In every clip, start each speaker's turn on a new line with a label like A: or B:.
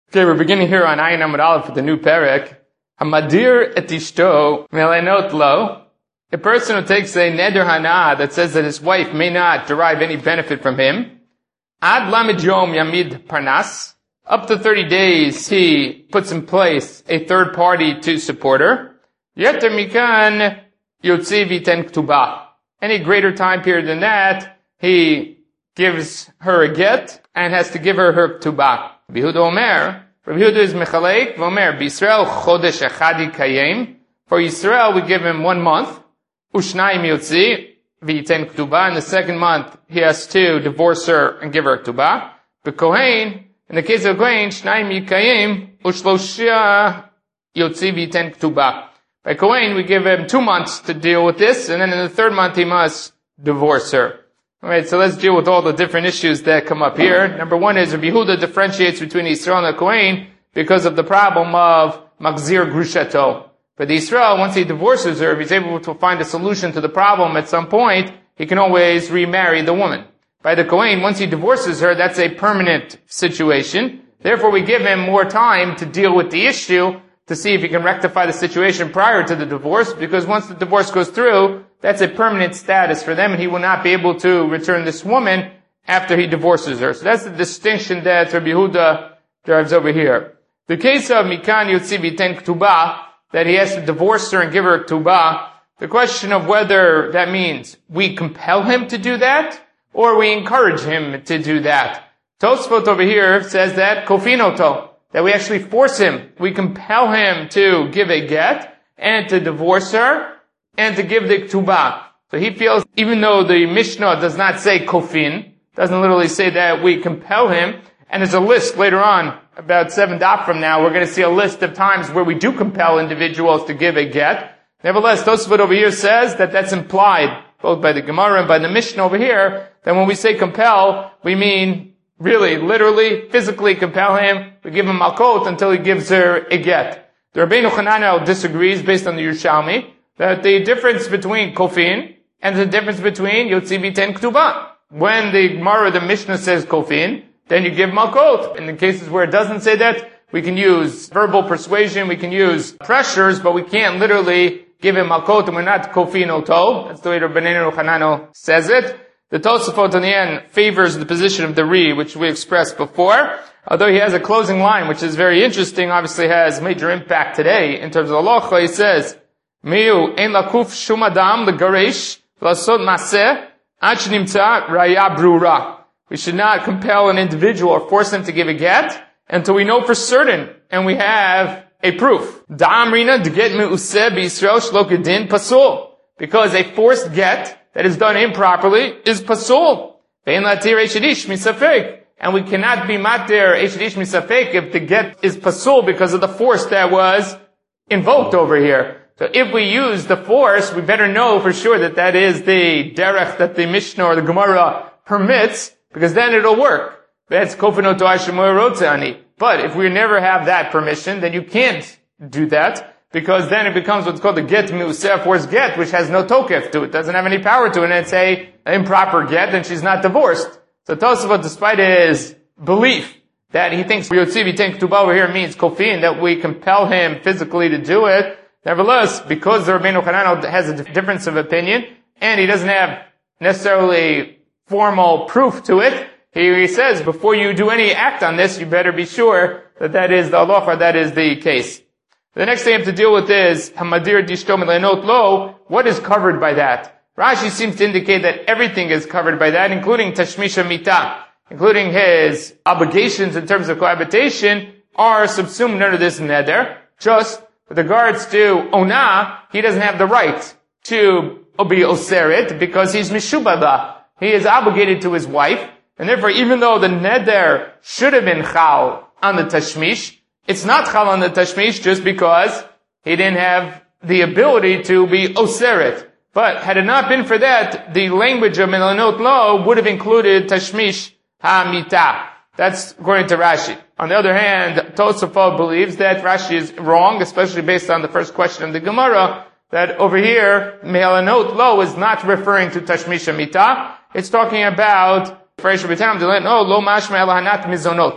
A: Okay, we're beginning here on Ayin Amud Aleph with the new perek. Hamadir et ishto melenot lo. A person who takes a neder hana that says that his wife may not derive any benefit from him. Ad lamed yom yamid parnas. Up to 30 days, he puts in place a third party to support her. Yeter mikan yotzi v'iten ktubah. Any greater time period than that, he gives her a get and has to give her her ktubah. Rabbi Yehuda Omer, Rabbi Yehuda is mechalek, v'omer, b'Yisrael chodesh echad yikayim. For Yisrael, we give him 1 month. Ushnayim yotzi v'yiten ktubah. In the second month, he has to divorce her and give her ktubah. B'kohen, in the case of Kohen, shnayim yikayim, ushloshia yotzi v'yiten ktubah. By Kohen, we give him 2 months to deal with this, and then in the third month, he must divorce her. Alright, so let's deal with all the different issues that come up here. Number one is Rabbi Yehuda differentiates between Yisrael and the Kohen because of the problem of Magzir Grushato. But the Yisrael, once he divorces her, if he's able to find a solution to the problem at some point, he can always remarry the woman. By the Kohen, once he divorces her, that's a permanent situation. Therefore, we give him more time to deal with the issue to see if he can rectify the situation prior to the divorce, because once the divorce goes through, that's a permanent status for them, and he will not be able to return this woman after he divorces her. So that's the distinction that Rabbi Yehuda drives over here. The case of Mikan Yotzi V'Ten Ktubah, that he has to divorce her and give her Ktubah, the question of whether that means we compel him to do that, or we encourage him to do that. Tosfot over here says that Kofinoto, that we actually force him, we compel him to give a get, and to divorce her, and to give the ktubah. So he feels, even though the Mishnah does not say kofin, doesn't literally say that we compel him, and there's a list later on, about 7 daf from now, we're going to see a list of times where we do compel individuals to give a get. Nevertheless, Tosfot over here says that that's implied, both by the Gemara and by the Mishnah over here, that when we say compel, we mean really, literally, physically compel him. We give him malkot until he gives her a get. The Rabbeinu Chananel disagrees based on the Yerushalmi that the difference between kofin and the difference between yotzi v'ten ktubah. When the Gemara, the Mishnah says kofin, then you give malkot. In the cases where it doesn't say that, we can use verbal persuasion, we can use pressures, but we can't literally give him malkot, and we're not kofin oto. That's the way Rabbeinu Chananel says it. The Tosafot on the end favors the position of the Ri, which we expressed before. Although he has a closing line, which is very interesting, obviously has major impact today in terms of halacha. He says, "Miu ein lakuf shum adam legaresh lasod maseh ad shenimtza raya brura." We should not compel an individual or force him to give a get until we know for certain and we have a proof. Da'amrina de get me'useh b'Yisrael shlo kedin pasul, because a forced get that is done improperly is pasul. Ve'en latir eshedish misafek. And we cannot be matir eshedish misafek if the get is pasul because of the force that was invoked over here. So if we use the force, we better know for sure that that is the derech that the Mishnah or the Gemara permits, because then it'll work. That's kofinoto ashemoy rotzani. But if we never have that permission, then you can't do that, because then it becomes what's called the get mi'useh, forced get, which has no tokef to it, doesn't have any power to it, and it's an improper get, and she's not divorced. So Tosafot, despite his belief that he thinks Yotzi V'Ten Ktubah over here means kofin, that we compel him physically to do it, nevertheless, because the Rabbeinu Chananel has a difference of opinion, and he doesn't have necessarily formal proof to it, he says, before you do any act on this, you better be sure that that is the halacha, that is the case. The next thing you have to deal with is, Hamadir dishto melenot lo, what is covered by that? Rashi seems to indicate that everything is covered by that, including tashmisha mita, including his obligations in terms of cohabitation, are subsumed under this neder. Just with regards to ona, he doesn't have the right to be oseret because he's mishubada. He is obligated to his wife, and therefore even though the neder should have been chal on the tashmish, it's not chal on the tashmish just because he didn't have the ability to be oseret. But had it not been for that, the language of melanot lo would have included tashmish ha-mita. That's according to Rashi. On the other hand, Tosafot believes that Rashi is wrong, especially based on the first question of the Gemara, that over here, melanot lo is not referring to tashmish ha-mita. It's talking about, for Yisrael B'Tanam, lo mashma elahanat mizonot.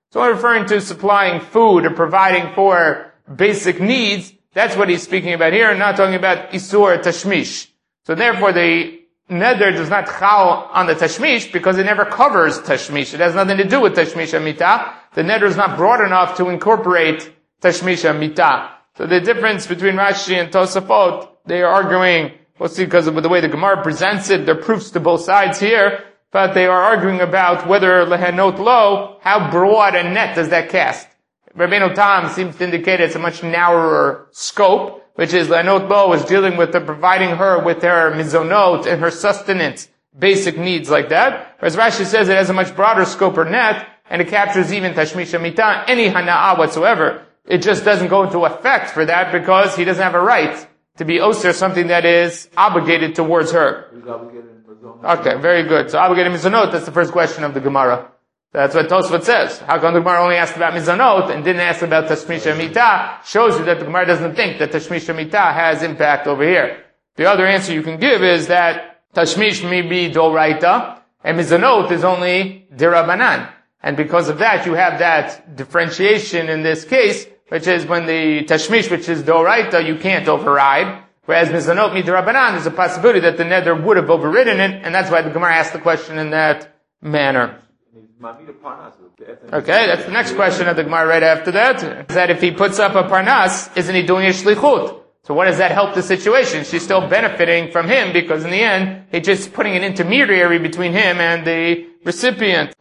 A: So when referring to supplying food or providing for basic needs, that's what he's speaking about here, and not talking about Isur Tashmish. So therefore the neder does not chal on the Tashmish because it never covers Tashmish. It has nothing to do with Tashmish HaMitah. The neder is not broad enough to incorporate Tashmish HaMitah. So the difference between Rashi and Tosafot, they are arguing, we'll see because of the way the Gemara presents it, there are proofs to both sides here, but they are arguing about whether lehanot lo, how broad a net does that cast. Rabbeinu Tam seems to indicate it's a much narrower scope, which is lehanot lo is dealing with providing her with her mizonot and her sustenance, basic needs like that. Whereas Rashi says it has a much broader scope or net, and it captures even tashmish hamita, any hana'ah whatsoever. It just doesn't go into effect for that because he doesn't have a right to be oser something that is obligated towards her. Okay, very good. So obligated mizonot, that's the first question of the Gemara. That's what Tosfot says. How come the Gemara only asked about mizonot and didn't ask about tashmish hamita? Shows you that the Gemara doesn't think that tashmish hamita has impact over here. The other answer you can give is that tashmish may be doraita and mizonot is only dirabanan. And because of that, you have that differentiation in this case, which is when the tashmish, which is doraita, you can't override. Whereas mizanot midrabanan, there's a possibility that the neder would have overridden it, and that's why the Gemara asked the question in that manner. Okay, that's the next question of the Gemara right after that. Is that if he puts up a parnas, isn't he doing a shlichut? So what does that help the situation? She's still benefiting from him because in the end, he's just putting an intermediary between him and the recipient.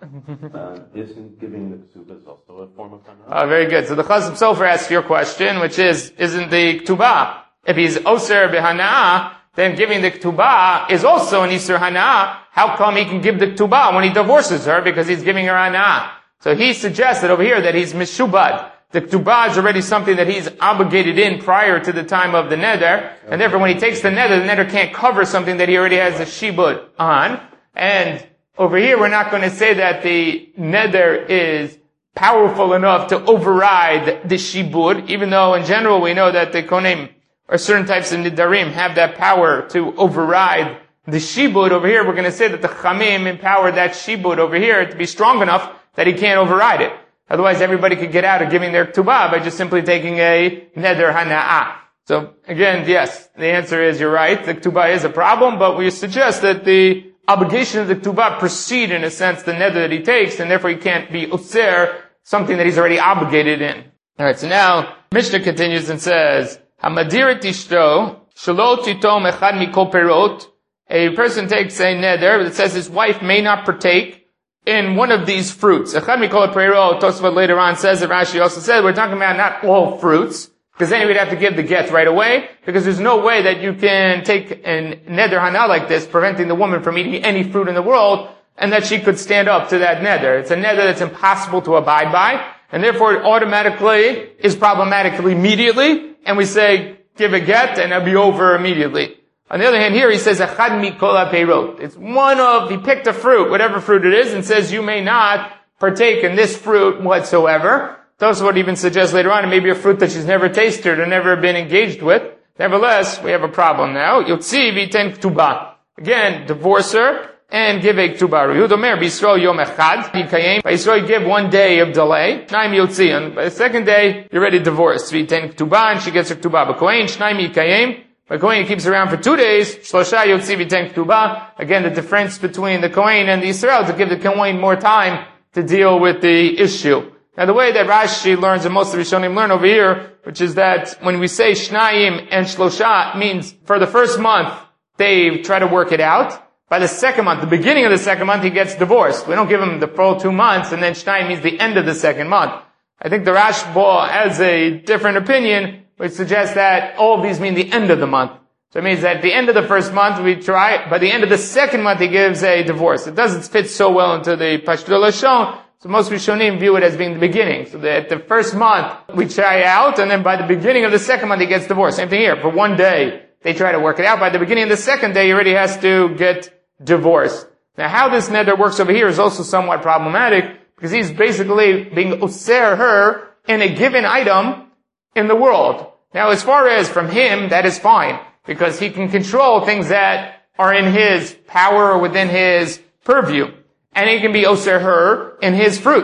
B: Isn't giving the ksubah also a form of parnas?
A: Very good. So the Chazal Sofer asks your question, which is, isn't the ktubah? If he's oser b'hana'ah, then giving the ktubah is also an isur hana'ah. How come he can give the ktubah when he divorces her? Because he's giving her hana'ah. So he suggested over here that he's mishubad. The ktubah is already something that he's obligated in prior to the time of the neder, and therefore when he takes the neder can't cover something that he already has a shibud on. And over here we're not going to say that the neder is powerful enough to override the shibud, even though in general we know that the konim or certain types of nidarim have that power to override the shibud. Over here we're going to say that the chamim empowered that shibud over here to be strong enough that he can't override it. Otherwise everybody could get out of giving their ktubah by just simply taking a neder hana'ah. So again, yes, the answer is you're right, the ktubah is a problem, but we suggest that the obligation of the ktubah precede in a sense the neder that he takes, and therefore he can't be user, something that he's already obligated in. Alright, so now Mishnah continues and says, Hamadir tishto, shelo titom echad mikol perot. A person takes a neder that says his wife may not partake in one of these fruits. Echad mikol perot, Tosafot later on says, that Rashi also said, we're talking about not all fruits, because then he would have to give the get right away, because there's no way that you can take a neder hana like this, preventing the woman from eating any fruit in the world, and that she could stand up to that neder. It's a neder that's impossible to abide by, and therefore it automatically is problematic immediately, and we say, give a get, and it'll be over immediately. On the other hand, here he says, Echad mikol haperot. It's one of, he picked a fruit, whatever fruit it is, and says, you may not partake in this fruit whatsoever. Tosafot even suggests later on, it may be a fruit that she's never tasted or never been engaged with. Nevertheless, we have a problem now. Yotzi v'iten ktubah. Again, divorce her and give a ktubah. Yehud omer, b'Yisrael yom echad, v'yikayim. By Yisrael, you give 1 day of delay. Shnaim yotzi. And by the second day, you're ready to divorce. V'yiten ktubah, and she gets her ktubah. B'kohen, shnaim yikayim. By Kohen, he keeps her around for 2 days. Shlosha yotzi v'yiten ktubah. Again, the difference between the Kohen and the Yisrael to give the Kohen more time to deal with the issue. Now the way that Rashi learns, and most of the Rishonim learn over here, which is that when we say Shnayim and Shlosha, it means for the first month, they try to work it out. By the second month, the beginning of the second month, he gets divorced. We don't give him the full 2 months, and then Shnayim means the end of the second month. I think the Rashba has a different opinion, which suggests that all of these mean the end of the month. So it means that at the end of the first month, we try, by the end of the second month, he gives a divorce. It doesn't fit so well into the Pashto Lashon. So most Rishonim view it as being the beginning. So that the first month we try out, and then by the beginning of the second month he gets divorced. Same thing here. For 1 day they try to work it out. By the beginning of the second day he already has to get divorced. Now how this neder works over here is also somewhat problematic, because he's basically being user her in a given item in the world. Now as far as from him, that is fine, because he can control things that are in his power or within his purview. And he can be oser her in his fruits.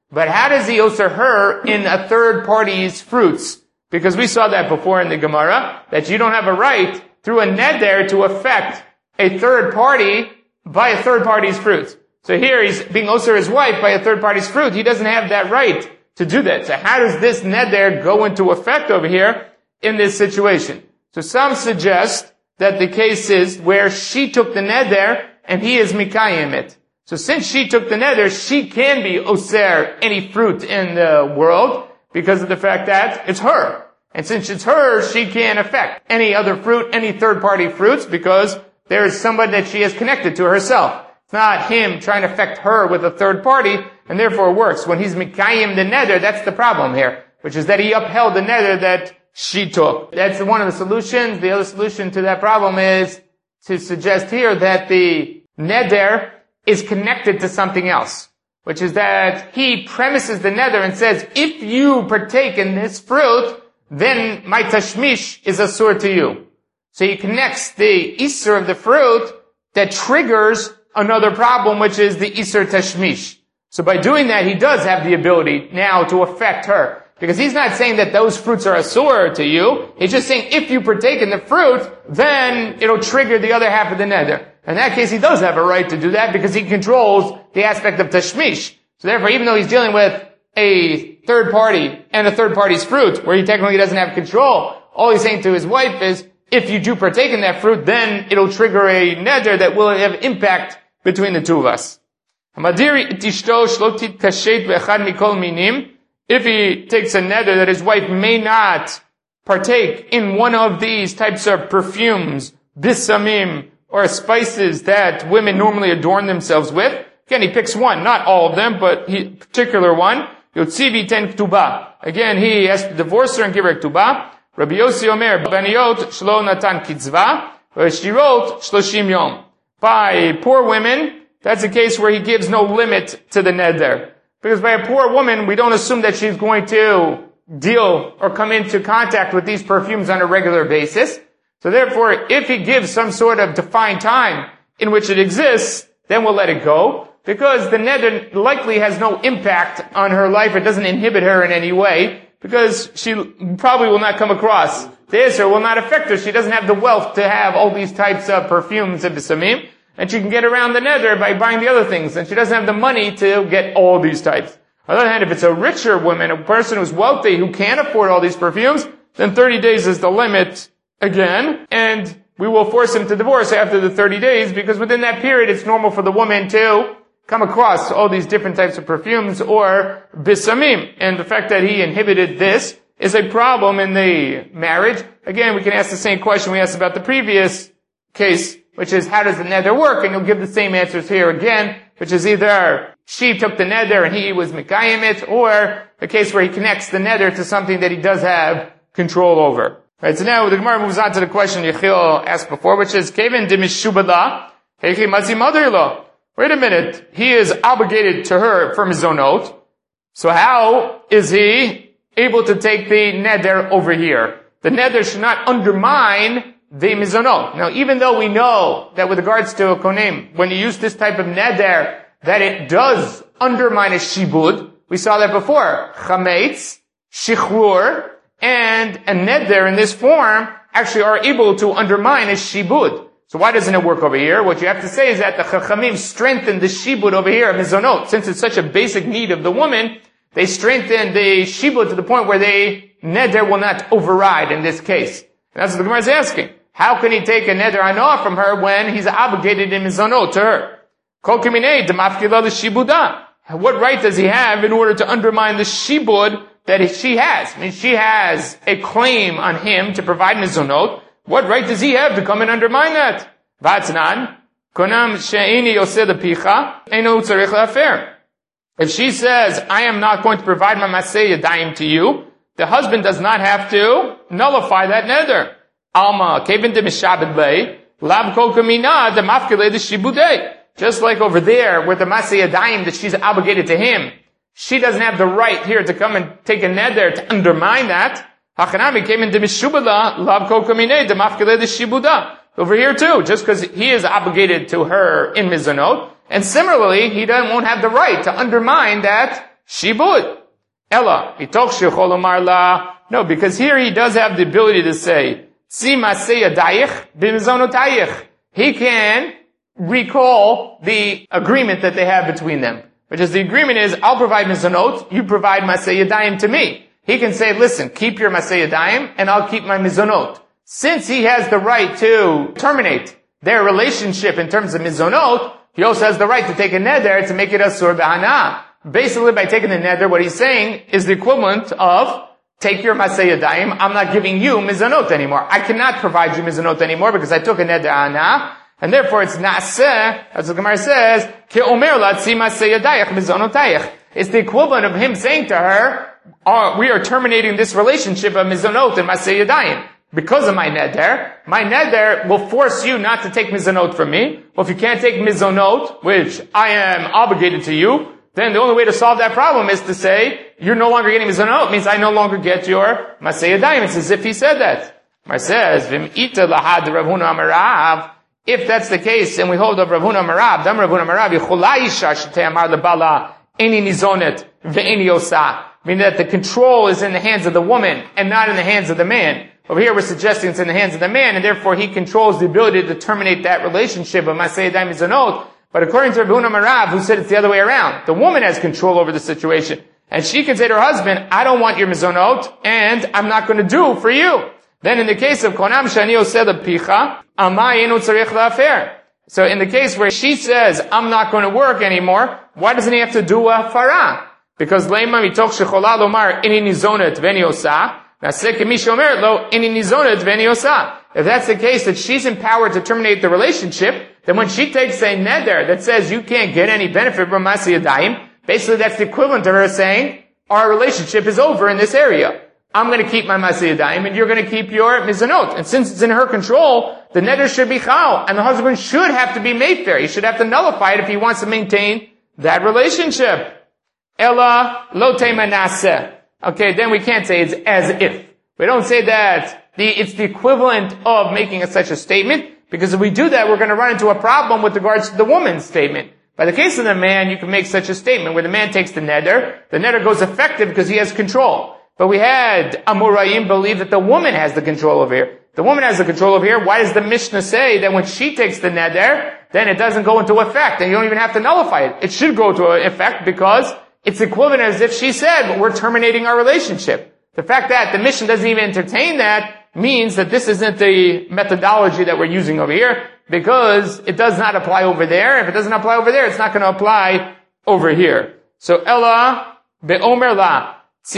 A: But how does he osir her in a third party's fruits? Because we saw that before in the Gemara, that you don't have a right through a neder to affect a third party by a third party's fruit. So here he's being osir his wife by a third party's fruit. He doesn't have that right to do that. So how does this neder go into effect over here in this situation? So some suggest that the case is where she took the neder and he is mikayim it. So since she took the neder, she can be osir any fruit in the world because of the fact that it's her. And since it's her, she can't affect any other fruit, any third party fruits, because there is somebody that she has connected to herself. It's not him trying to affect her with a third party, and therefore it works. When he's mikayim the neder, that's the problem here, which is that he upheld the neder that she took. That's one of the solutions. The other solution to that problem is to suggest here that the neder is connected to something else, which is that he premises the neder and says, if you partake in this fruit, then my tashmish is asur to you. So he connects the isur of the fruit that triggers another problem, which is the isur tashmish. So by doing that, he does have the ability now to affect her. Because he's not saying that those fruits are asur to you. He's just saying if you partake in the fruit, then it'll trigger the other half of the neder. In that case, he does have a right to do that because he controls the aspect of tashmish. So therefore, even though he's dealing with a third party and a third party's fruit, where he technically doesn't have control, all he's saying to his wife is, if you do partake in that fruit, then it'll trigger a neder that will have impact between the two of us. If he takes a neder that his wife may not partake in one of these types of perfumes, bisamim, or spices that women normally adorn themselves with. Again, he picks one, not all of them, but a particular one. Yotzivi ten k'tuba. Again, he has to divorce her and give her k'tuba. Rabbi Yossi Omer, Baniot shlo natan kitzva, v'shirot shloshim yom. By poor women, that's a case where he gives no limit to the neder. Because by a poor woman, we don't assume that she's going to deal or come into contact with these perfumes on a regular basis. So therefore, if he gives some sort of defined time in which it exists, then we'll let it go. Because the neder likely has no impact on her life. It doesn't inhibit her in any way. Because she probably will not come across this or will not affect her. She doesn't have the wealth to have all these types of perfumes and bisamim. And she can get around the neder by buying the other things. And she doesn't have the money to get all these types. On the other hand, if it's a richer woman, a person who's wealthy, who can't afford all these perfumes, then 30 days is the limit again. And we will force him to divorce after the 30 days, because within that period, it's normal for the woman to come across all these different types of perfumes or bisamim. And the fact that he inhibited this is a problem in the marriage. Again, we can ask the same question we asked about the previous case, which is, how does the neder work? And you'll give the same answers here again, which is either she took the neder and he was mikayim it, or a case where he connects the neder to something that he does have control over. Right, so now the Gemara moves on to the question Yechiel asked before, which is, Kevin de mishubala, heichi mazi mother-in-law. Wait a minute, he is obligated to her for mizonot. So how is he able to take the neder over here? The neder should not undermine the mizonot. Now, even though we know that with regards to a konim, when you use this type of neder, that it does undermine a shibud. We saw that before. Chametz, shichrur, and a neder in this form actually are able to undermine a shibud. So why doesn't it work over here? What you have to say is that the chachamim strengthen the shibud over here, mizonot. Since it's such a basic need of the woman, they strengthen the shibud to the point where the neder will not override in this case. And that's what the Gemara is asking. How can he take a neder hanoah from her when he's obligated in mizonot to her? Kol kiminei demafkila l'shibuda. What right does he have in order to undermine the shibud that she has? I mean, she has a claim on him to provide mizonot. What right does he have to come and undermine that? Vatznan, konam she'ini yoseh lepicha, eino tzarich la'afer. If she says, I am not going to provide my maseh yadayim to you, the husband does not have to nullify that neder. Alma, kevin de mishabed lei, lav kol kamina de mafkele de shibudei. Just like over there, with the maseh yadayim that she's obligated to him, she doesn't have the right here to come and take a neder to undermine that. Hachanami came in demishubala lav kol kamine demafkele de shibuda. Over here too, just because he is obligated to her in mizonot, and similarly, he won't have the right to undermine that shibud. Ella, itoch shechol omar la. No, because here he does have the ability to say, tzi maseh yadayich b'mizonotayich. He can recall the agreement that they have between them. Which is the agreement is, I'll provide mizonot, you provide maseh yadayim to me. He can say, listen, keep your maseh yadayim, and I'll keep my mizonot. Since he has the right to terminate their relationship in terms of mizonot, he also has the right to take a neder to make it asur b'hana. Basically, by taking the neder, what he's saying is the equivalent of, take your maseh yadayim, I'm not giving you mizonot anymore. I cannot provide you mizonot anymore because I took a neder hana. And therefore it's na'aseh, as the Gemara says, ke'omer la tzi maseh yadayich mizonotayich. It's the equivalent of him saying to her, we are terminating this relationship of mizonot and maseh yadayim. Because of my neder will force you not to take mizonot from me. Well, if you can't take mizonot, which I am obligated to you, then the only way to solve that problem is to say, you're no longer getting mizonot, means I no longer get your maseh yadayim. It's as if he said that. Mar says, Vim ita lahad Rav Huna amarav. If that's the case, and we hold of Rav Huna amarav, dam Rav Huna amarav, yichula isha shetei amar lebala, eni nizonet, ve'eni osa. Meaning that the control is in the hands of the woman, and not in the hands of the man. Over here we're suggesting it's in the hands of the man, and therefore he controls the ability to terminate that relationship of maseh yadayim mizonot. But according to Rav Huna amarav, who said it's the other way around, the woman has control over the situation. And she can say to her husband, I don't want your mizonot, and I'm not going to do for you. Then in the case of konam shani oseh lepicha, amai enu tzarich la'afer. So in the case where she says, I'm not going to work anymore, why doesn't he have to do a farah? Because leima mitoch shechola lomar ini nizonet v'eni osa, naseh kemi sheomeret lo ini nizonet v'eni osa. If that's the case, that she's empowered to terminate the relationship, then when she takes a neder that says you can't get any benefit from maseh yadayim, basically that's the equivalent to her saying, our relationship is over in this area. I'm going to keep my maseh yadayim, and you're going to keep your mizonot. And since it's in her control, the neder should be chal, and the husband should have to be made fair. He should have to nullify it if he wants to maintain that relationship. Ella lo tema naseh. Okay, then we can't say it's as if. We don't say that it's the equivalent of making such a statement, because if we do that, we're going to run into a problem with regards to the woman's statement. By the case of the man, you can make such a statement where the man takes the neder goes effective because he has control. But we had Amoraim believe that the woman has the control over here. The woman has the control over here. Why does the Mishnah say that when she takes the neder, then it doesn't go into effect, and you don't even have to nullify it? It should go into effect because it's equivalent as if she said, we're terminating our relationship. The fact that the Mishnah doesn't even entertain that means that this isn't the methodology that we're using over here, because it does not apply over there. If it doesn't apply over there, it's not going to apply over here. So Ella be'omer la. It's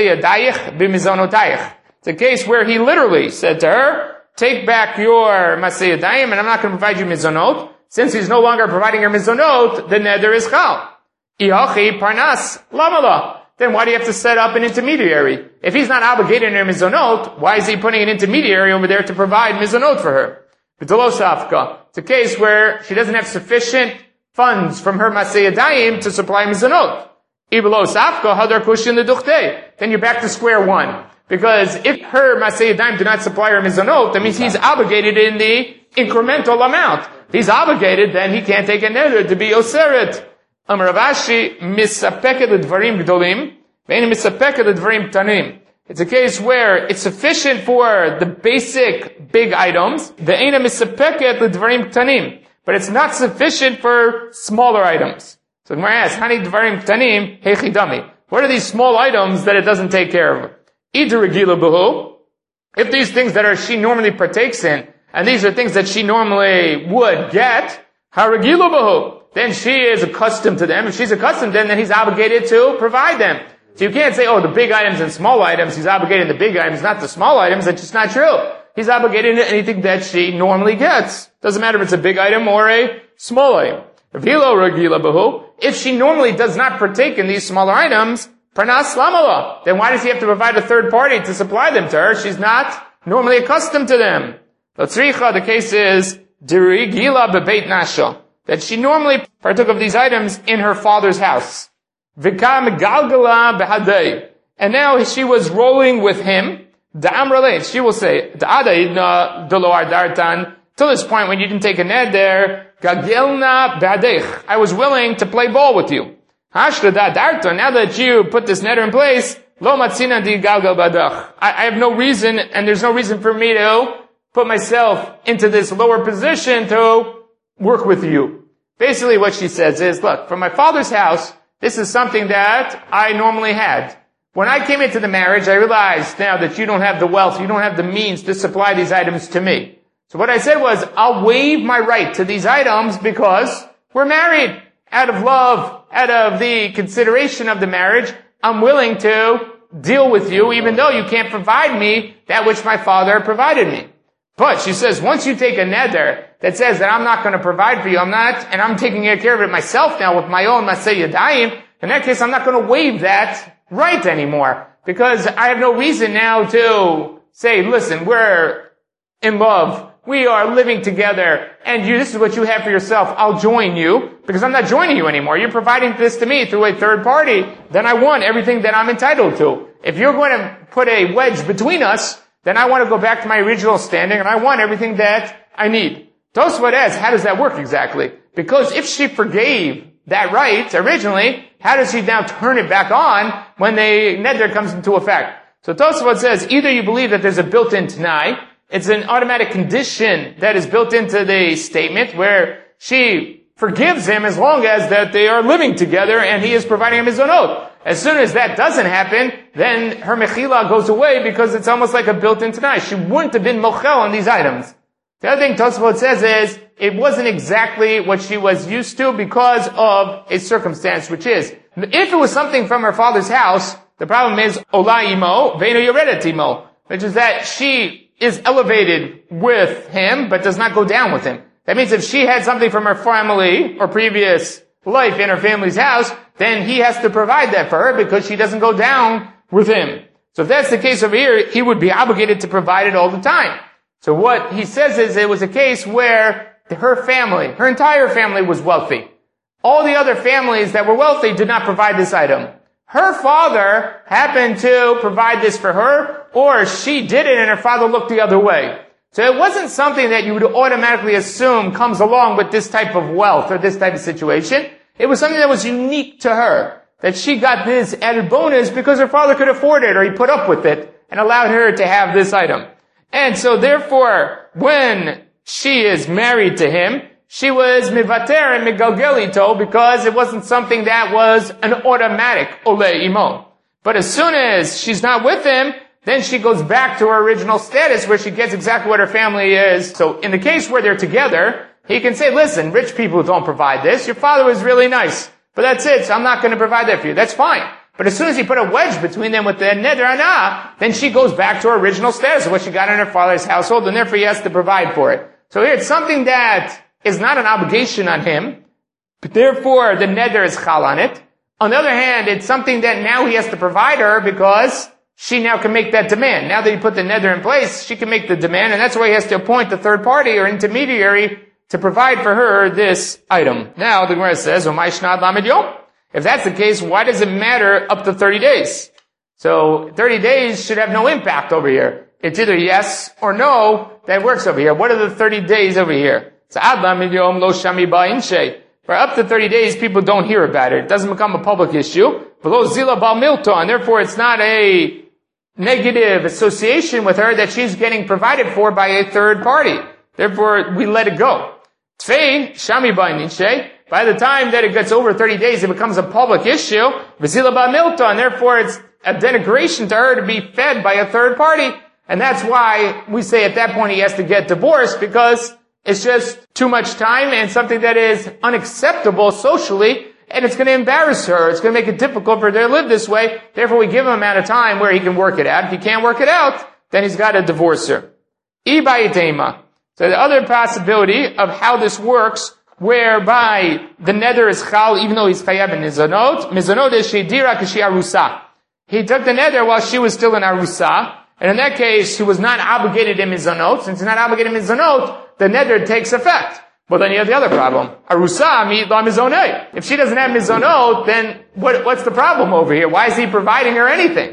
A: a case where he literally said to her, take back your maseh yadayim, and I'm not going to provide you mizonot. Since he's no longer providing her mizonot, the neder is chal. Ihachi parnas lamala. Then why do you have to set up an intermediary? If he's not obligated in her mizonot, why is he putting an intermediary over there to provide mizonot for her? It's a case where she doesn't have sufficient funds from her maseh yadayim to supply mizonot. Then you're back to square one. Because if her maseh yadayim do not supply her mizonot, that means he's obligated in the incremental amount. If he's obligated, then he can't take a neder to be oseret. Amar Rav Ashi, misapeket l'dvarim gdolim, ve'en misapeket l'dvarim tanim. It's a case where it's sufficient for the basic big items, ve'en misapeket l'dvarim tanim, but it's not sufficient for smaller items. So the Gemara asks, Hani dvarim tanim hechidami. What are these small items that it doesn't take care of? Either regila buhu, if these things that she normally partakes in, and these are things that she normally would get, haragila buhu, then she is accustomed to them. If she's accustomed to them, then he's obligated to provide them. So you can't say, the big items and small items, he's obligated in the big items, not the small items. That's just not true. He's obligated in anything that she normally gets. Doesn't matter if it's a big item or a small item. If she normally does not partake in these smaller items, parnas lamala, then why does he have to provide a third party to supply them to her? She's not normally accustomed to them. The case is that she normally partook of these items in her father's house. And now she was rolling with him. She will say, till this point when you didn't take a neder, I was willing to play ball with you. Now that you put this neder in place, lo matzina di galgal badach. I have no reason, and there's no reason for me to put myself into this lower position to work with you. Basically what she says is, look, from my father's house, this is something that I normally had. When I came into the marriage, I realized now that you don't have the wealth, you don't have the means to supply these items to me. So what I said was, I'll waive my right to these items because we're married. Out of love, out of the consideration of the marriage, I'm willing to deal with you even though you can't provide me that which my father provided me. But she says, once you take a neder that says that I'm not going to provide for you, and I'm taking care of it myself now with my own Maseh Yadayim, in that case I'm not going to waive that right anymore. Because I have no reason now to say, listen, we're in love, we are living together, and this is what you have for yourself, I'll join you, because I'm not joining you anymore. You're providing this to me through a third party, then I want everything that I'm entitled to. If you're going to put a wedge between us, then I want to go back to my original standing, and I want everything that I need. Tosfot asks, how does that work exactly? Because if she forgave that right originally, how does she now turn it back on when the neder comes into effect? So Tosfot says, either you believe that there's a built-in Tanai, it's an automatic condition that is built into the statement where she forgives him as long as that they are living together and he is providing him his own oath. As soon as that doesn't happen, then her mechila goes away because it's almost like a built-in Tanai. She wouldn't have been mochel on these items. The other thing Tosfot says is, it wasn't exactly what she was used to because of a circumstance, which is, if it was something from her father's house, the problem is, ola imo, veino yoredet imo, which is that she is elevated with him, but does not go down with him. That means if she had something from her family or previous life in her family's house, then he has to provide that for her because she doesn't go down with him. So if that's the case over here, he would be obligated to provide it all the time. So what he says is it was a case where her family, her entire family was wealthy. All the other families that were wealthy did not provide this item. Her father happened to provide this for her, or she did it and her father looked the other way. So it wasn't something that you would automatically assume comes along with this type of wealth or this type of situation. It was something that was unique to her, that she got this added bonus because her father could afford it, or he put up with it and allowed her to have this item. And so therefore, when she is married to him, she was mivater and migalgelito because it wasn't something that was an automatic ole imo. But as soon as she's not with him, then she goes back to her original status where she gets exactly what her family is. So in the case where they're together, he can say, listen, rich people don't provide this. Your father was really nice, but that's it. So I'm not going to provide that for you. That's fine. But as soon as you put a wedge between them with the neder ana, then she goes back to her original status of what she got in her father's household, and therefore he has to provide for it. So here it's something that is not an obligation on him, but therefore the neder is chal on it. On the other hand, it's something that now he has to provide her because she now can make that demand. Now that he put the neder in place, she can make the demand, and that's why he has to appoint a third party or intermediary to provide for her this item. Now the Gemara says, "Umay shnad lamed yom." If that's the case, why does it matter up to 30 days? So 30 days should have no impact over here. It's either yes or no that works over here. What are the 30 days over here? So ad lamed yom lo shami ba'inshei. For up to 30 days, people don't hear about it. It doesn't become a public issue. Below zila bal milto, and therefore it's not a negative association with her that she's getting provided for by a third party. Therefore, we let it go. Tvei shami ba'inshei. By the time that it gets over 30 days, it becomes a public issue. V'zila ba'milta, and therefore it's a denigration to her to be fed by a third party. And that's why we say at that point he has to get divorced, because it's just too much time and something that is unacceptable socially, and it's going to embarrass her. It's going to make it difficult for her to live this way. Therefore, we give him an amount of time where he can work it out. If he can't work it out, then he's got to divorce her. Ibayitema. So the other possibility of how this works, whereby the neder is chal, even though he's chayav in mizanot. Mizanot is shedira kashi arusa. He took the neder while she was still in arusa, and in that case, he was not obligated in mizanot. Since he's not obligated in mizanot, the neder takes effect. But then you have the other problem. Arusa mi la mizonei. If she doesn't have mizanot, then what's the problem over here? Why is he providing her anything?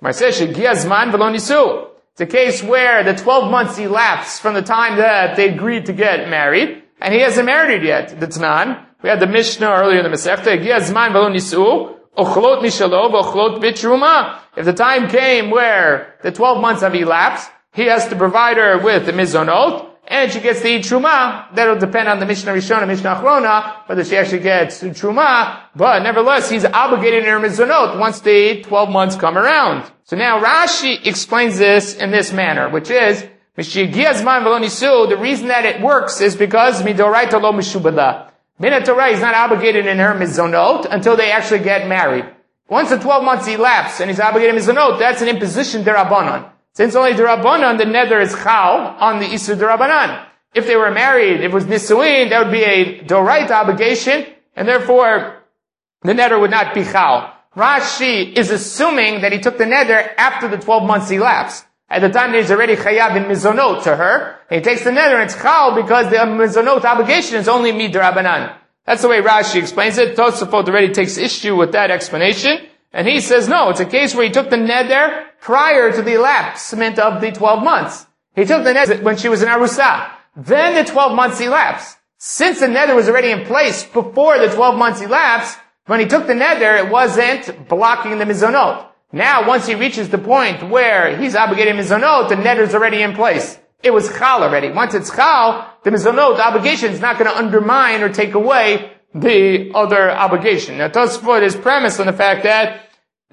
A: It's a case where the 12 months elapsed from the time that they agreed to get married, and he hasn't married her yet. That's non. We had the Mishnah earlier in the Masechta, Egia Zman V'lo Nisu, Ochlot Mishalo V'ochlot Bitruma. If the time came where the 12 months have elapsed, he has to provide her with the mizonot, and she gets to eat truma. That'll depend on the Mishnah Rishona, Mishnah Achrona, whether she actually gets truma, but nevertheless, he's obligated in her mizonot once the 12 months come around. So now Rashi explains this in this manner, which is, the reason that it works is because midoraita lo mishubada. Min Torah is not obligated in her mizonot until they actually get married. Once the 12 months elapse and he's obligated mizonot, that's an imposition derabanan. Since only derabanan, the nether is chal on the isur derabanan. If they were married, if it was nisuin, that would be a doraita obligation, and therefore the nether would not be chal. Rashi is assuming that he took the nether after the 12 months elapsed. At the time there's already chayav in mizonot to her, and he takes the nether and it's chal because the mizonot obligation is only midrabanan. That's the way Rashi explains it. Tosafot already takes issue with that explanation, and he says no, it's a case where he took the nether prior to the elapsement of the 12 months. He took the nether when she was in Arusa. Then the 12 months elapsed. Since the nether was already in place before the 12 months elapsed, when he took the nether, it wasn't blocking the mizonot. Now, once he reaches the point where he's obligated mizonot, the nether is already in place. It was chal already. Once it's chal, the mizonot obligation is not going to undermine or take away the other obligation. Now, Tosfot is premised on the fact that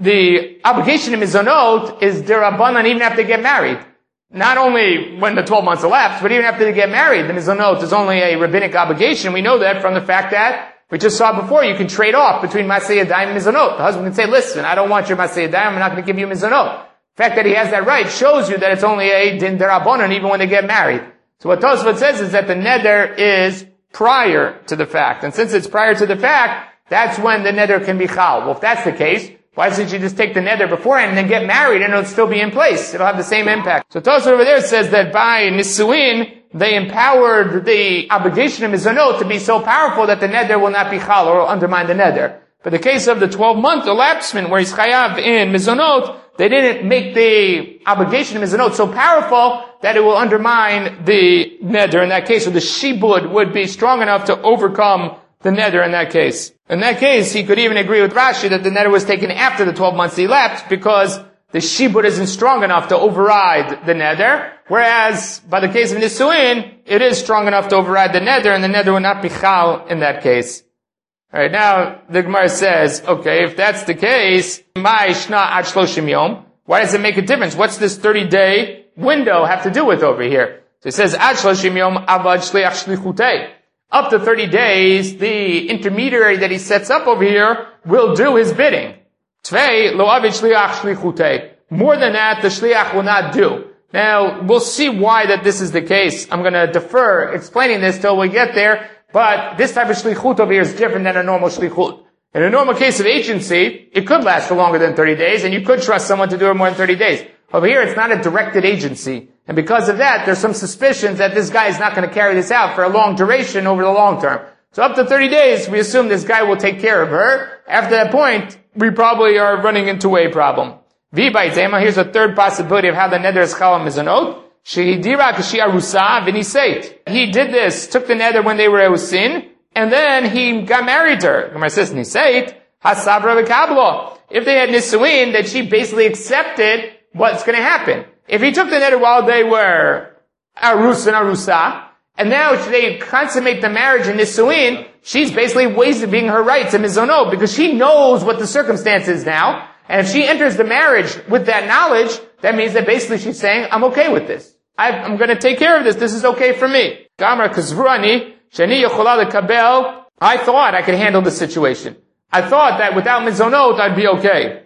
A: the obligation of mizonot is derabanan even after they get married. Not only when the 12 months elapsed, but even after they get married, the mizonot is only a rabbinic obligation. We know that from the fact that we just saw before, you can trade off between Maseh Yadayim and Mizonot. The husband can say, listen, I don't want your Maseh Yadayim, I'm not going to give you Mizonot. The fact that he has that right shows you that it's only a din derabanan even when they get married. So what Tosfot says is that the neder is prior to the fact. And since it's prior to the fact, that's when the neder can be chal. Well, if that's the case, why doesn't you just take the neder beforehand and then get married and it'll still be in place? It'll have the same impact. So Tosfot over there says that by Nisuin, they empowered the obligation of mizonot to be so powerful that the neder will not be chal or will undermine the neder. For the case of the 12-month elapsement where he's chayav in mizonot, they didn't make the obligation of mizonot so powerful that it will undermine the neder in that case, or the shibud would be strong enough to overcome the neder in that case. In that case, he could even agree with Rashi that the neder was taken after the 12 months elapsed because the shibud isn't strong enough to override the neder, whereas by the case of nisuin, it is strong enough to override the neder, and the neder will not be chal in that case. Alright, now the Gemara says, okay, if that's the case, why does it make a difference? What's this 30-day window have to do with over here? So it says, up to 30 days, the intermediary that he sets up over here will do his bidding. More than that, the shliach will not do. Now, we'll see why that this is the case. I'm going to defer explaining this till we get there, but this type of shlichut over here is different than a normal shlichut. In a normal case of agency, it could last for longer than 30 days, and you could trust someone to do it more than 30 days. Over here, it's not a directed agency. And because of that, there's some suspicions that this guy is not going to carry this out for a long duration over the long term. So up to 30 days, we assume this guy will take care of her. After that point, we probably are running into a problem. Here's a third possibility of how the neder is chal mizonot. He did this, took the neder when they were erusin, and then he got married to her. Gemara says, niseit, hasabra v'kablo. If they had nisuin, that she basically accepted what's going to happen. If he took the neder while they were arus and arusa, and now they consummate the marriage in nisuin, she's basically waiving her rights in mizonot because she knows what the circumstance is now. And if she enters the marriage with that knowledge, that means that basically she's saying, I'm okay with this. I'm going to take care of this. This is okay for me. I thought I could handle the situation. I thought that without mizonot, I'd be okay.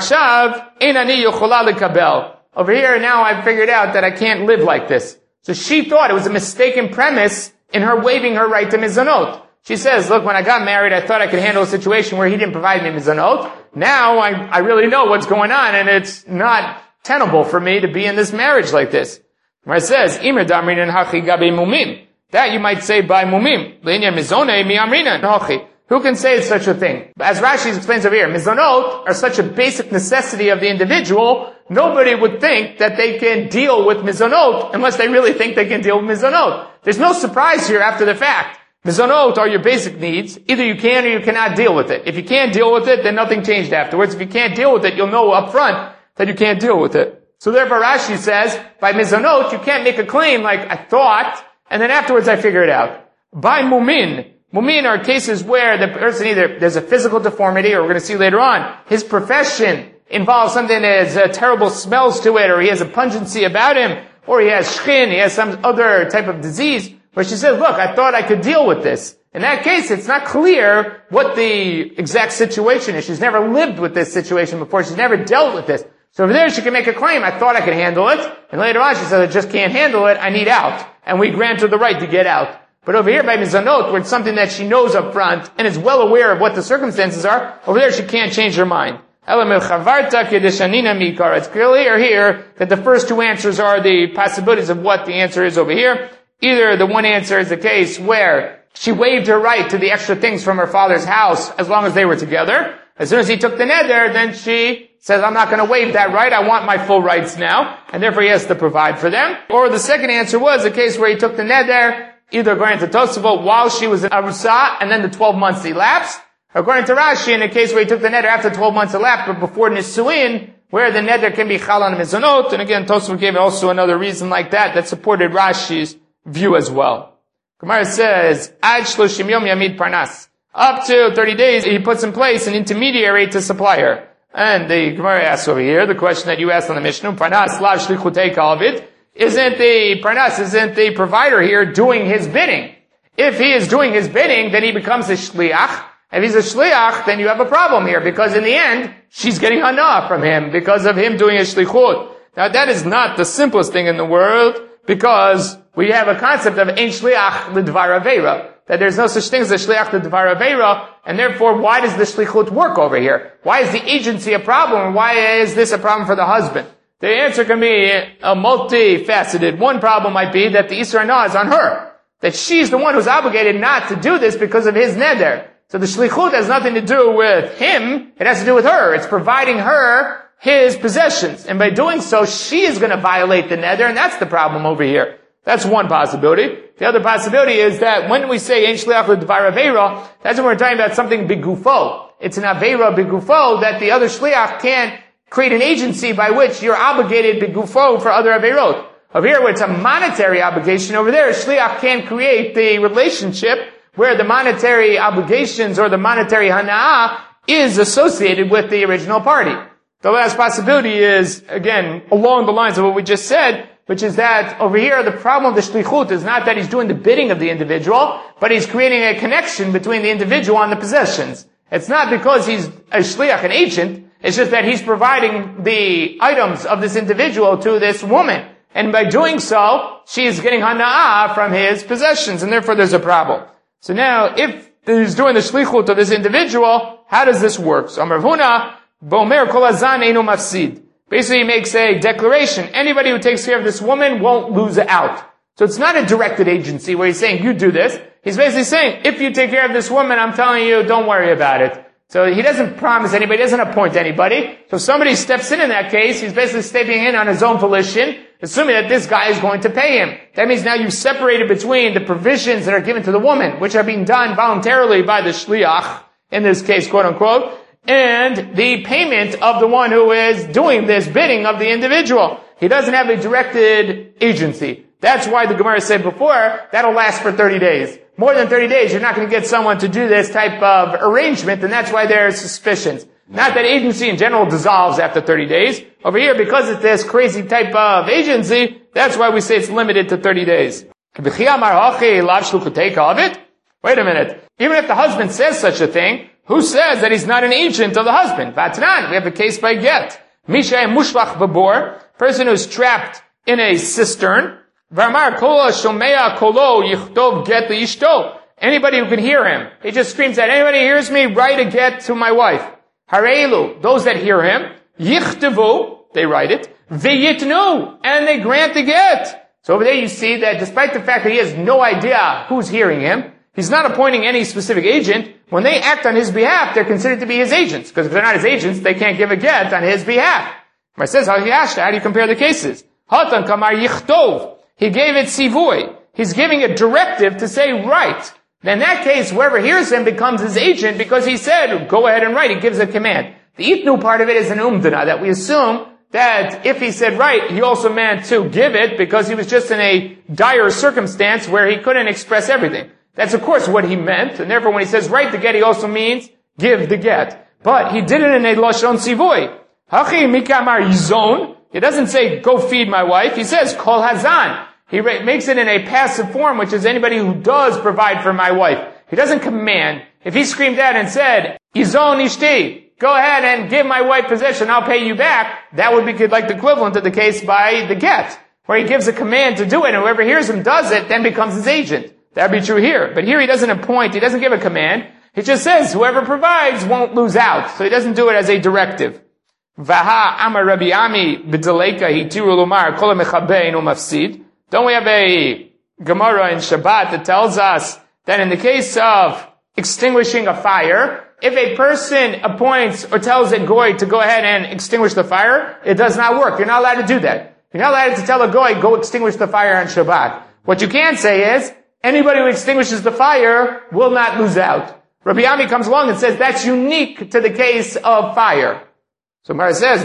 A: Over here now I've figured out that I can't live like this. So she thought it was a mistaken premise in her waiving her right to mizonot. She says, look, when I got married, I thought I could handle a situation where he didn't provide me mizonot. Now I really know what's going on, and it's not tenable for me to be in this marriage like this. Where it says, that you might say by mumim. Who can say such a thing? As Rashi explains over here, mizonot are such a basic necessity of the individual, nobody would think that they can deal with mizonot unless they really think they can deal with mizonot. There's no surprise here after the fact. Mizonot are your basic needs. Either you can or you cannot deal with it. If you can't deal with it, then nothing changed afterwards. If you can't deal with it, you'll know up front that you can't deal with it. So therefore Rashi says, by Mizonot, you can't make a claim like, I thought, and then afterwards I figure it out. By Mumin are cases where the person either, there's a physical deformity, or we're going to see later on, his profession involves something that has terrible smells to it, or he has a pungency about him, or he has shchin, he has some other type of disease, where she says, look, I thought I could deal with this. In that case, it's not clear what the exact situation is. She's never lived with this situation before. She's never dealt with this. So over there, she can make a claim, I thought I could handle it. And later on, she says, I just can't handle it, I need out. And we grant her the right to get out. But over here, by Mizanot, where it's something that she knows up front, and is well aware of what the circumstances are, over there, she can't change her mind. It's clear here that the first two answers are the possibilities of what the answer is over here. Either the one answer is the case where she waived her right to the extra things from her father's house as long as they were together. As soon as he took the neder, then she says, I'm not going to waive that right, I want my full rights now, and therefore he has to provide for them. Or the second answer was the case where he took the neder, either according to Tosafot, while she was in Arusa, and then the 12 months elapsed, according to Rashi, in the case where he took the neder after 12 months elapsed, but before Nisuin, where the neder can be chal on mizonot, and again, Tosafot gave also another reason like that supported Rashi's view as well. Gemara says, Ad shloshim yom yamid parnas. Up to 30 days, he puts in place an intermediary to supply her. And the Gemara asks over here, the question that you asked on the Mishnah, parnas lav shlichutei kalvit, isn't the provider here doing his bidding? If he is doing his bidding, then he becomes a shliach. If he's a shliach, then you have a problem here, because in the end, she's getting hana from him because of him doing a shlichut. Now that is not the simplest thing in the world, because we have a concept of ein shliach l'dvar aveira, that there's no such thing as a shliach l'dvar aveira, and therefore why does the shlichut work over here? Why is the agency a problem? Why is this a problem for the husband? The answer can be a multifaceted. One problem might be that the Isra Hana is on her, that she's the one who's obligated not to do this because of his neder. So the shlichut has nothing to do with him, it has to do with her. It's providing her his possessions. And by doing so, she is going to violate the neder, and that's the problem over here. That's one possibility. The other possibility is that when we say ein shliach l'dvar aveira, that's when we're talking about something bigufo. It's an aveira bigufo that the other shliach can't create an agency by which you're obligated bigufo for other aveirot. Over here, where it's a monetary obligation, over there, a shliach can't create the relationship where the monetary obligations or the monetary hana'ah is associated with the original party. The last possibility is, again, along the lines of what we just said, which is that over here the problem of the shlichut is not that he's doing the bidding of the individual, but he's creating a connection between the individual and the possessions. It's not because he's a shliach, an agent, it's just that he's providing the items of this individual to this woman. And by doing so, she is getting hana'ah from his possessions, and therefore there's a problem. So now, if he's doing the shlichut of this individual, how does this work? So Amar Huna, Bo'omer kol hazan einu mafsid. Basically, he makes a declaration. Anybody who takes care of this woman won't lose out. So it's not a directed agency where he's saying, you do this. He's basically saying, if you take care of this woman, I'm telling you, don't worry about it. So he doesn't promise anybody, he doesn't appoint anybody. So if somebody steps in that case, he's basically stepping in on his own volition, assuming that this guy is going to pay him. That means now you've separated between the provisions that are given to the woman, which are being done voluntarily by the shliach, in this case, quote unquote, and the payment of the one who is doing this bidding of the individual. He doesn't have a directed agency. That's why the Gemara said before, that'll last for 30 days. More than 30 days, you're not going to get someone to do this type of arrangement, and that's why there are suspicions. Not that agency in general dissolves after 30 days. Over here, because it's this crazy type of agency, that's why we say it's limited to 30 days. Wait a minute. Even if the husband says such a thing, who says that he's not an agent of the husband? Vatran, we have a case by get. Misha mushlach babor, person who's trapped in a cistern. Varmar kola shomea kolo yichtov get liishto. Anybody who can hear him, he just screams out, anybody hears me, write a get to my wife. Hareilu, those that hear him, yichtavu, they write it, veyitnu, and they grant the get. So over there you see that despite the fact that he has no idea who's hearing him, he's not appointing any specific agent. When they act on his behalf, they're considered to be his agents. Because if they're not his agents, they can't give a get on his behalf. It says, how do you compare the cases? Hatan kamar yichtov. He gave it sivui. He's giving a directive to say, right. then in that case, whoever hears him becomes his agent because he said, go ahead and write. He gives a command. The itnu part of it is an umdana, that we assume that if he said write, he also meant to give it because he was just in a dire circumstance where he couldn't express everything. That's of course what he meant, and therefore when he says write the get, he also means give the get. But he did it in a lashon sivoy. Hachi mikamar yizon. He doesn't say go feed my wife. He says kol hazan. He makes it in a passive form, which is anybody who does provide for my wife. He doesn't command. If he screamed out and said, Izon ishti, go ahead and give my wife possession, I'll pay you back, that would be like the equivalent of the case by the get, where he gives a command to do it, and whoever hears him does it, then becomes his agent. That would be true here. But here he doesn't appoint, he doesn't give a command. He just says, whoever provides won't lose out. So he doesn't do it as a directive. Vaha amar Rabbi Ami b'deleka hitiru lumar kol mechabein umafsid. Don't we have a Gemara in Shabbat that tells us that in the case of extinguishing a fire, if a person appoints or tells a goy to go ahead and extinguish the fire, it does not work. You're not allowed to do that. You're not allowed to tell a goy, go extinguish the fire on Shabbat. What you can say is, anybody who extinguishes the fire will not lose out. Rabbi Ami comes along and says that's unique to the case of fire. So Mara says,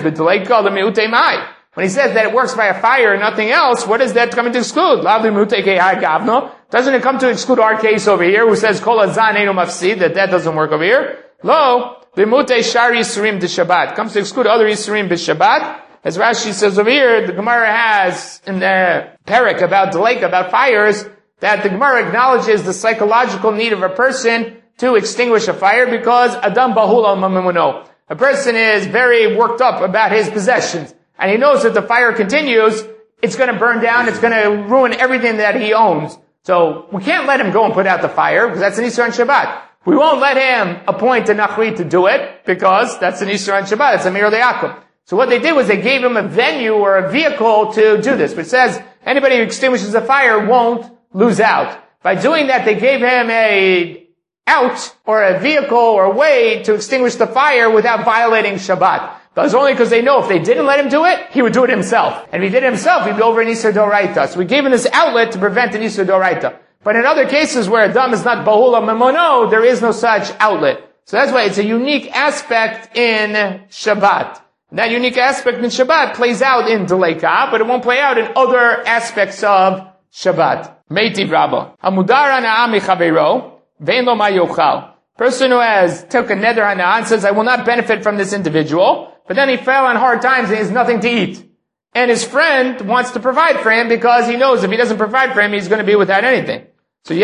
A: when he says that it works by a fire and nothing else, what is that coming to exclude? Doesn't it come to exclude our case over here, who says kol hazan eino mafsid, that doesn't work over here? Lo, limute shari yisurim de Shabbat. Comes to exclude other yisurim de Shabbat. As Rashi says over here, the Gemara has in the Perek about deleka, about fires, that the Gemara acknowledges the psychological need of a person to extinguish a fire because Adam bahul al mamuno. A person is very worked up about his possessions. And he knows that the fire continues, it's going to burn down, it's going to ruin everything that he owns. So we can't let him go and put out the fire, because that's an Isser on Shabbat. We won't let him appoint a Nachri to do it, because that's an Isser on Shabbat, it's a Mir Le'akum. So what they did was they gave him a venue or a vehicle to do this, which says anybody who extinguishes a fire won't lose out. By doing that, they gave him a out, or a vehicle, or a way to extinguish the fire without violating Shabbat. But it's only because they know if they didn't let him do it, he would do it himself. And if he did it himself, he'd be over an Isser Doraita. So we gave him this outlet to prevent an Isser Doraita. But in other cases where a dam is not Bahula Memono, there is no such outlet. So that's why it's a unique aspect in Shabbat. And that unique aspect in Shabbat plays out in Deleka, but it won't play out in other aspects of Shabbat. Meitiv Rabba. Hamudara na'ami chaveiro, vein lo ma yochal. Person who has took a neder hana'ah and says, I will not benefit from this individual, but then he fell on hard times and he has nothing to eat. And his friend wants to provide for him because he knows if he doesn't provide for him, he's going to be without anything. So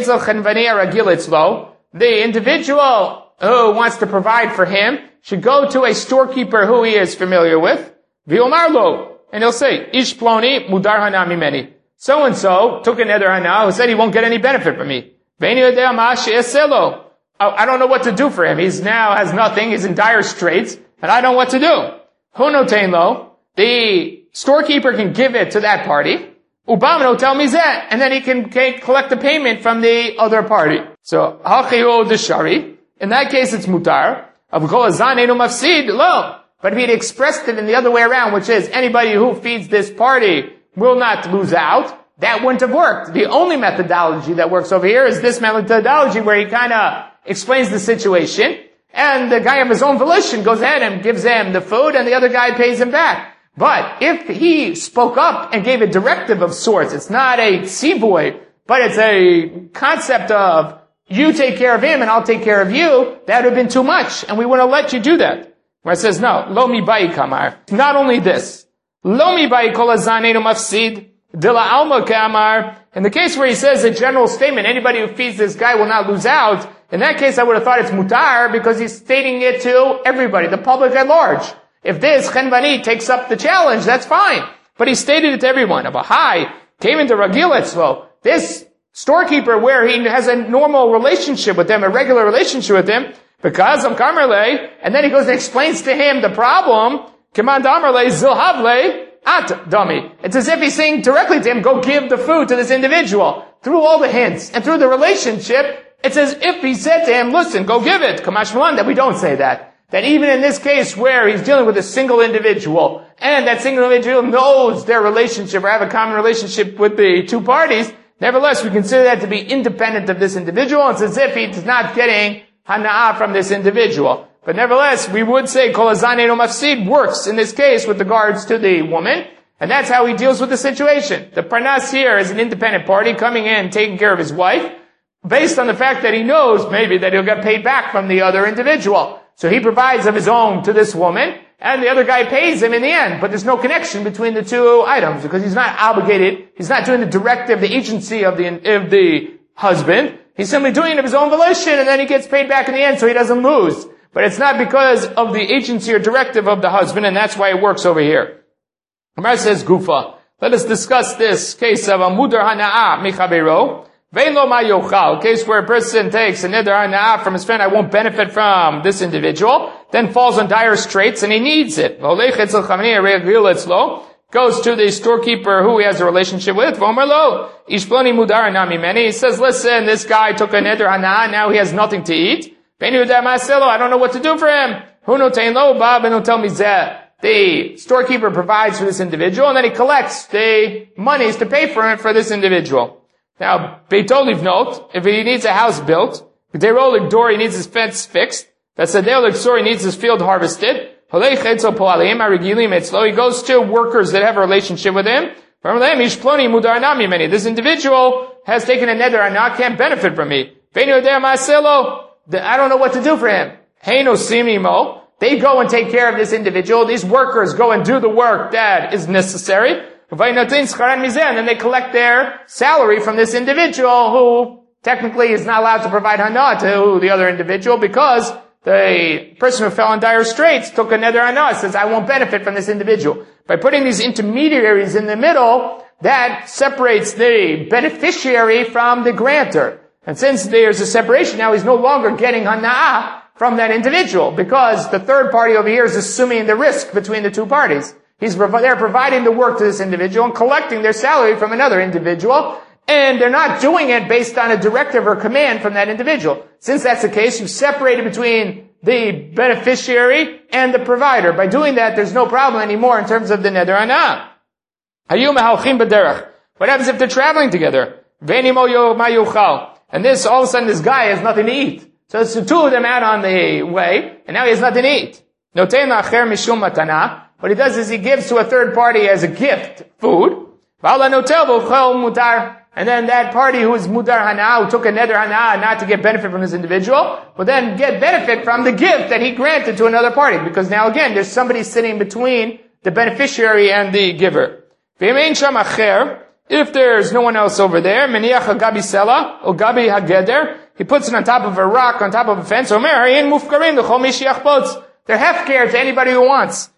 A: the individual who wants to provide for him should go to a storekeeper who he is familiar with, and he'll say, Ish ploni mudar hana mimeni. So-and-so took a neder hana'ah who said he won't get any benefit from me. I don't know what to do for him. He's now has nothing. He's in dire straits, and I don't know what to do. Hunotein lo, the storekeeper can give it to that party. Ubamno tell me that, and then he can collect the payment from the other party. So hachiyo deshari. In that case, it's mutar. Mafsid lo. But if he'd expressed it in the other way around, which is anybody who feeds this party will not lose out, that wouldn't have worked. The only methodology that works over here is this methodology where he kind of explains the situation, and the guy of his own volition goes ahead and gives him the food, and the other guy pays him back. But if he spoke up and gave a directive of sorts, it's not a tzivoy, but it's a concept of you take care of him and I'll take care of you, that would have been too much, and we wouldn't let you do that. Where it says, no, lo mi bai kamar. Not only this, lo mi bai kol hazanenu mafsid, dila alma kamar. In the case where he says a general statement, anybody who feeds this guy will not lose out, in that case I would have thought it's mutar because he's stating it to everybody, the public at large. If this Chenvani takes up the challenge, that's fine. But he stated it to everyone. Abahai came into Ragil Etzlo. This storekeeper where he has a normal relationship with them, a regular relationship with him, because of Kamerle, and then he goes and explains to him the problem, Command Amerle Zilhavle at dummy. It's as if he's saying directly to him, go give the food to this individual. Through all the hints and through the relationship, it's as if he said to him, listen, go give it. Kamash Malan, that we don't say that. That even in this case where he's dealing with a single individual, and that single individual knows their relationship or have a common relationship with the two parties, Nevertheless, we consider that to be independent of this individual. It's as if he is not getting hana'ah from this individual. But nevertheless, we would say kol hazan eino mafsid works in this case with regards to the woman. And that's how he deals with the situation. The parnas here is an independent party coming in, taking care of his wife, based on the fact that he knows maybe that he'll get paid back from the other individual. So he provides of his own to this woman, and the other guy pays him in the end. But there's no connection between the two items, because he's not obligated, he's not doing the directive, the agency of the husband. He's simply doing it of his own volition, and then he gets paid back in the end, so he doesn't lose. But it's not because of the agency or directive of the husband, and that's why it works over here. Gemara says, Gufa. Let us discuss this case of a mudar hana'ah michabero. Vein lo ma yochal. A case where a person takes a neder hana'ah from his friend, I won't benefit from this individual, then falls on dire straits and he needs it. Goes to the storekeeper who he has a relationship with. He says, listen, this guy took a neder hana'ah, now he has nothing to eat. I don't know what to do for him. The storekeeper provides for this individual, and then he collects the monies to pay for it for this individual. Now, Beitoliv note, if he needs a house built, G'derolik door, he needs his fence fixed, Vesaderolik sor, he needs his field harvested, he goes to workers that have a relationship with him. This individual has taken a neder and now can't benefit from me. I don't know what to do for him. They go and take care of this individual. These workers go and do the work that is necessary. And then they collect their salary from this individual who technically is not allowed to provide hana to the other individual because the person who fell in dire straits took a neder hana, says, I won't benefit from this individual. By putting these intermediaries in the middle, that separates the beneficiary from the grantor. And since there's a separation, now he's no longer getting hana from that individual, because the third party over here is assuming the risk between the two parties. They're providing the work to this individual and collecting their salary from another individual, and they're not doing it based on a directive or command from that individual. Since that's the case, you've separated between the beneficiary and the provider. By doing that, there's no problem anymore in terms of the neder hana'ah. What happens if they're traveling together? And this, all of a sudden, this guy has nothing to eat. So it's the two of them out on the way, and now he has nothing to eat. What he does is he gives to a third party as a gift food. And then that party who is mudar hana'ah, who took a neder hana'ah not to get benefit from this individual, will then get benefit from the gift that he granted to another party. Because now again, there's somebody sitting between the beneficiary and the giver. If there's no one else over there, meniach hagabi sela, or gabi hageder, he puts it on top of a rock, on top of a fence, they're hefker to anybody who wants.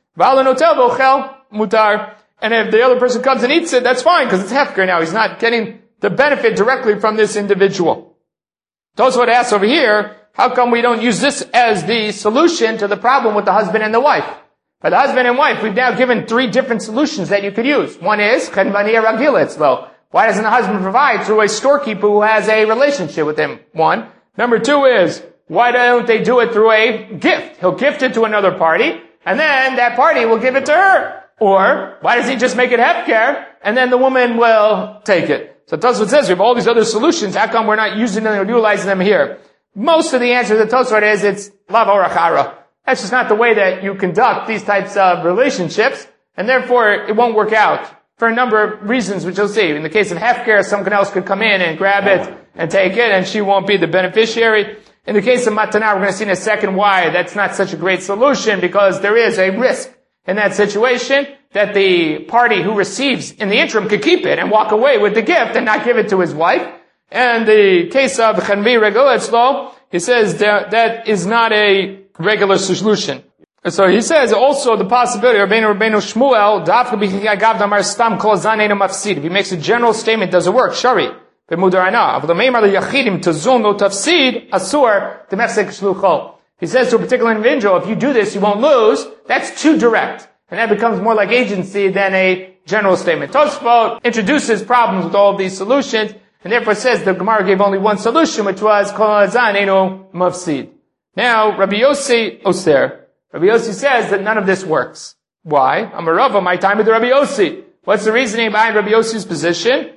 A: And if the other person comes and eats it, that's fine, because it's hefker now. He's not getting the benefit directly from this individual. Tosfot asks over here, how come we don't use this as the solution to the problem with the husband and the wife? For the husband and wife, we've now given 3 different solutions that you could use. One is, why doesn't the husband provide through a storekeeper who has a relationship with him? One. Number 2 is, why don't they do it through a gift? He'll gift it to another party, and then that party will give it to her. Or, why does he just make it hefker, and then the woman will take it? So Tosfot says, we have all these other solutions, how come we're not using them or utilizing them here? Most of the answer to Tosfot is, it's lav orachara. That's just not the way that you conduct these types of relationships, and therefore it won't work out for a number of reasons, which you'll see. In the case of hefker, someone else could come in and grab it and take it, and she won't be the beneficiary. In the case of matana, we're going to see in a second why that's not such a great solution, because there is a risk in that situation that the party who receives in the interim could keep it and walk away with the gift and not give it to his wife. And the case of chanvi regoletzlo, he says that is not a regular solution. So he says also the possibility, Rabbeinu Shmuel, if he makes a general statement, does it work? Shari. He says to a particular individual, if you do this, you won't lose. That's too direct. And that becomes more like agency than a general statement. Tosfot introduces problems with all of these solutions, and therefore says the Gemara gave only one solution, which was kol hazan eino mafsid. Now, Rabbi Yossi Oser. Rabbi Yossi says that none of this works. Why? Amarava, my time with Rabbi Yossi. What's the reasoning behind Rabbi Yossi's position?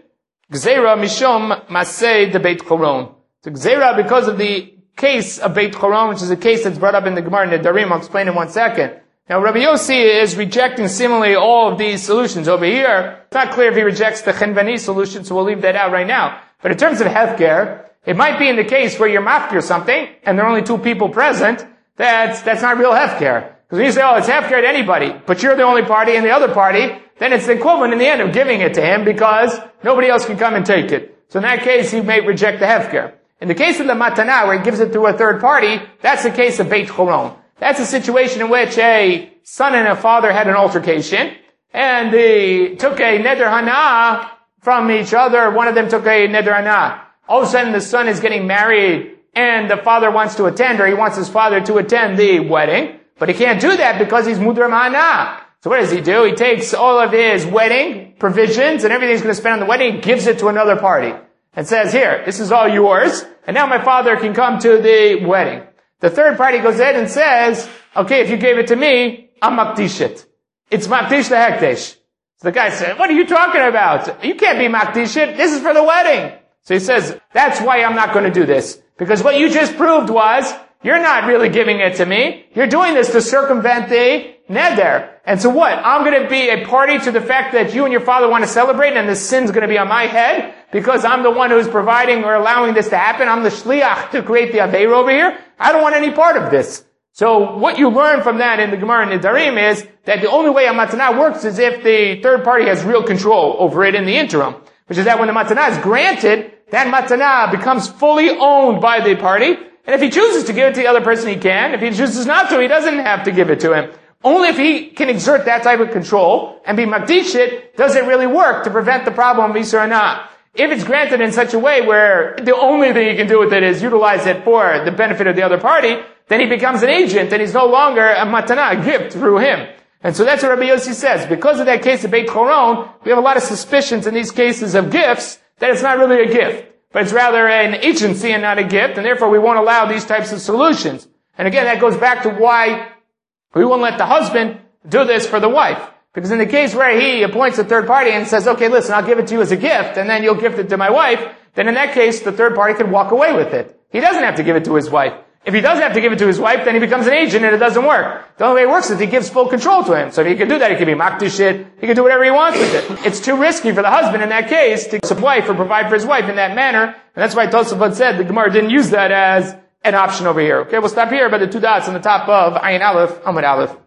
A: Gzeira mishom masei de Beit Choron. So Gzeira, because of the case of Beit Choron, which is a case that's brought up in the Gemara in the Nedarim. I'll explain in 1 second. Now, Rabbi Yossi is rejecting seemingly all of these solutions over here. It's not clear if he rejects the Chenvani solution, so we'll leave that out right now. But in terms of Hefker, it might be in the case where you're mafkir something, and there are only 2 people present, that's not real Hefker. Because when you say, oh, it's Hefker to anybody, but you're the only party and the other party, then it's the equivalent in the end of giving it to him because nobody else can come and take it. So in that case, he may reject the Hefker. In the case of the Matana, where he gives it to a third party, that's the case of Beit Choron. That's a situation in which a son and a father had an altercation, and they took a neder hana from each other. One of them took a neder hana. All of a sudden, the son is getting married, and the father wants to attend, or he wants his father to attend the wedding, but he can't do that because he's mudar hana. So what does he do? He takes all of his wedding provisions and everything he's going to spend on the wedding, and gives it to another party, and says, here, this is all yours, and now my father can come to the wedding. The third party goes ahead and says, okay, if you gave it to me, I'm makdish it. It's makdish the hekdesh. So the guy said, what are you talking about? You can't be makdish it. This is for the wedding. So he says, that's why I'm not going to do this. Because what you just proved was, you're not really giving it to me. You're doing this to circumvent the neder. And so what? I'm going to be a party to the fact that you and your father want to celebrate, and the sin's going to be on my head because I'm the one who's providing or allowing this to happen. I'm the shliach to create the aveira over here. I don't want any part of this. So what you learn from that in the Gemara in Nedarim is that the only way a matana works is if the third party has real control over it in the interim, which is that when the matana is granted, that matana becomes fully owned by the party. And if he chooses to give it to the other person, he can. If he chooses not to, he doesn't have to give it to him. Only if he can exert that type of control and be makdish it, does it really work to prevent the problem of Isur Hana. If it's granted in such a way where the only thing he can do with it is utilize it for the benefit of the other party, then he becomes an agent and he's no longer a matana, a gift through him. And so that's what Rabbi Yossi says. Because of that case of Beit Choron, we have a lot of suspicions in these cases of gifts that it's not really a gift, but it's rather an agency and not a gift, and therefore we won't allow these types of solutions. And again, that goes back to why we won't let the husband do this for the wife. Because in the case where he appoints a third party and says, okay, listen, I'll give it to you as a gift, and then you'll gift it to my wife, then in that case, the third party could walk away with it. He doesn't have to give it to his wife. If he does have to give it to his wife, then he becomes an agent and it doesn't work. The only way it works is he gives full control to him. So if he can do that, he can be makdish it, he can do whatever he wants with it. It's too risky for the husband in that case to supply or provide for his wife in that manner, and that's why Tosafot said the Gemara didn't use that as an option over here. Okay, we'll stop here by the 2 dots on the top of Ayin Aleph, Amud Aleph.